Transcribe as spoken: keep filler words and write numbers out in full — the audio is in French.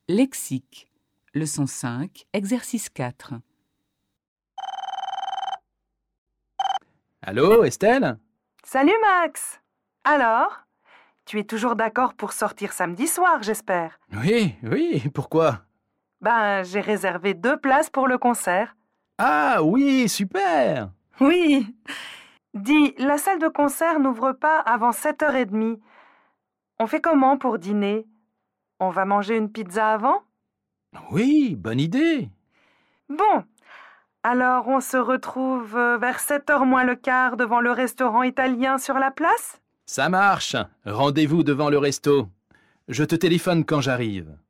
Lexique. Leçon cinq, exercice quatre. Allô, Estelle? Salut Max! Alors, tu es toujours d'accord pour sortir samedi soir, j'espère? Oui, oui, pourquoi? Ben, j'ai réservé deux places pour le concert. Ah oui, super! Oui! Dis, la salle de concert n'ouvre pas avant sept heures trente. On fait comment pour dîner? On va manger une pizza avant? Oui, bonne idée! Bon, alors on se retrouve vers sept heures moins le quart devant le restaurant italien sur la place? Ça marche! Rendez-vous devant le resto. Je te téléphone quand j'arrive.